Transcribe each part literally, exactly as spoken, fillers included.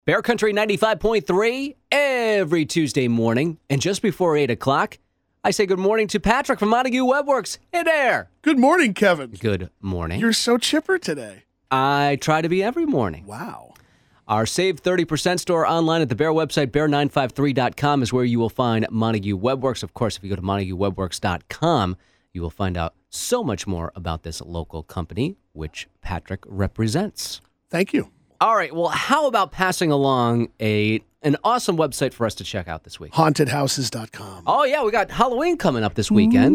Bear Country ninety-five point three every Tuesday morning. And just before eight o'clock, I say good morning to Patrick from Montague Webworks. Hey there. Good morning, Kevin. Good morning. You're so chipper today. I try to be every morning. Wow. Our Save thirty percent store online at the Bear website, bear nine five three dot com, is where you will find Montague Webworks. Of course, if you go to montague webworks dot com, you will find out so much more about this local company, which Patrick represents. Thank you. All right, well, how about passing along a an awesome website for us to check out this week? haunted houses dot com. Oh, yeah, we got Halloween coming up this weekend.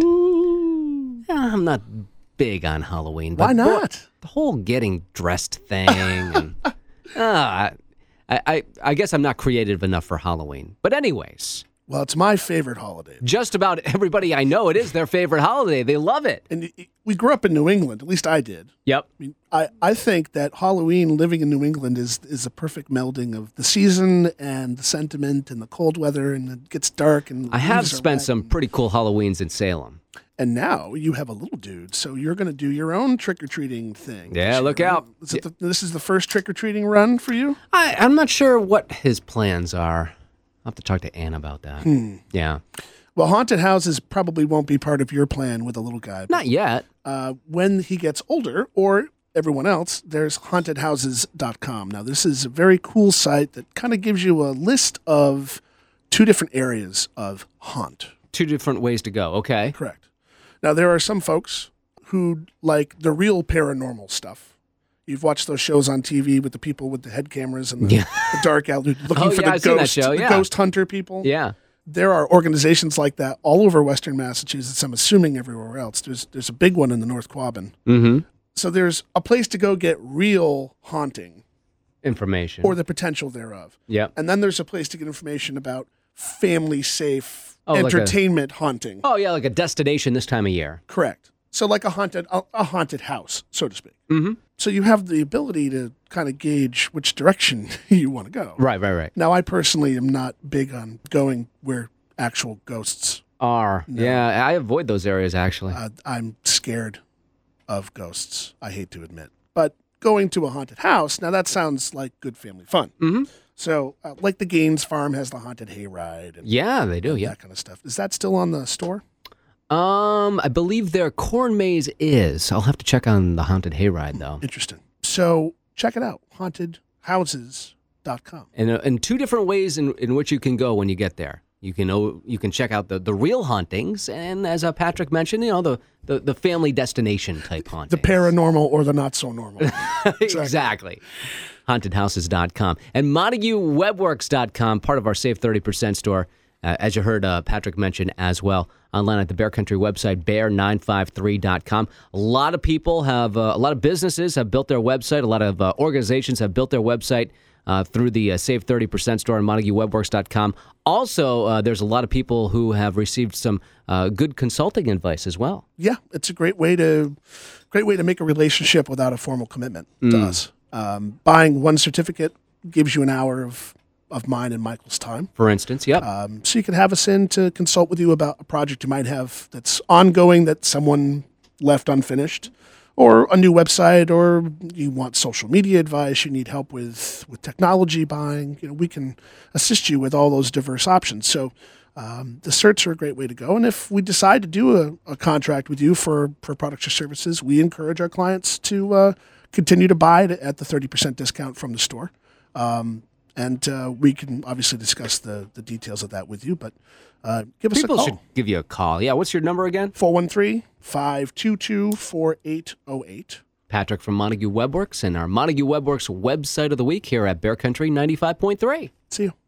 Ooh. Yeah, I'm not big on Halloween. Why but not? boy, the whole getting dressed thing. and, uh, I, I, I guess I'm not creative enough for Halloween. But anyways, Well, it's my favorite holiday. just about everybody I know, it is their favorite holiday. They love it. And y- we grew up in New England, at least I did. Yep. I mean, I, I think that Halloween, living in New England, is is a perfect melding of the season and the sentiment and the cold weather, and it gets dark. And I have leaves are spent wet. some pretty cool Halloweens in Salem. And now you have a little dude, so you're going to do your own trick or treating thing. Yeah, this look year, right? out. Is it the, this is the first trick or treating run for you. I, I'm not sure what his plans are. I'll have to talk to Ann about that. Hmm. Yeah. Well, haunted houses probably won't be part of your plan with a little guy. but, Not yet. Uh, when he gets older, or everyone else, there's haunted houses dot com. Now, this is a very cool site that kind of gives you a list of two different areas of haunt. Two different ways to go. Okay. Correct. Now, there are some folks who like the real paranormal stuff. You've watched those shows on T V with the people with the head cameras and the, Yeah. the dark alley looking Oh, for yeah, the I've seen that ghost, show, the yeah. ghost hunter people. Yeah. There are organizations like that all over Western Massachusetts. I'm assuming everywhere else. There's there's a big one in the North Quabbin. Mm-hmm. So there's a place to go get real haunting Information. or the potential thereof. Yep. And then there's a place to get information about family safe Oh, like a- entertainment haunting. Oh, yeah, like a destination this time of year. Correct. So like a haunted a, a haunted house, so to speak. Mm-hmm. So you have the ability to kind of gauge which direction you want to go. Right, right, right. Now, I personally am not big on going where actual ghosts. R. Yeah, I avoid those areas, actually. Uh, I'm scared of ghosts, I hate to admit. But going to a haunted house, now that sounds like good family fun. Mm-hmm. So, uh, like the Gaines Farm has the haunted hayride and Yeah, they do, yeah. that kind of stuff. Is that still on the store? Um, I believe their corn maze is. I'll have to check on the haunted hayride, though. Interesting. So, check it out, haunted houses dot com. And, uh, and two different ways in, in which you can go when you get there. You can oh, you can check out the, the real hauntings, and as uh, Patrick mentioned, you know, the, the, the family destination type hauntings. The paranormal or the not so normal. Exactly. haunted houses dot com. And montague webworks dot com, part of our Save thirty percent store, uh, as you heard uh, Patrick mention as well, online at the Bear Country website, bear nine five three dot com. A lot of people have, uh, a lot of businesses have built their website. A lot of uh, organizations have built their website uh, through the uh, Save thirty percent store on montague webworks dot com. Also, uh, there's a lot of people who have received some uh, good consulting advice as well. Yeah, it's a great way to great way to make a relationship without a formal commitment to us. Um, buying one certificate gives you an hour of, of mine and Michael's time. For instance, yep. Um, so you can have us in to consult with you about a project you might have that's ongoing that someone left unfinished, or a new website, or you want social media advice, you need help with, with technology buying. You know, we can assist you with all those diverse options. So um, the certs are a great way to go. And if we decide to do a, a contract with you for, for products or services, we encourage our clients to uh, continue to buy it at the thirty percent discount from the store. Um, and uh, we can obviously discuss the, the details of that with you, but uh, give us People a call. should give you a call. Yeah, what's your number again? four one three, five two two, four eight zero eight. Patrick from Montague Webworks and our Montague Webworks website of the week here at Bear Country ninety-five point three. See you.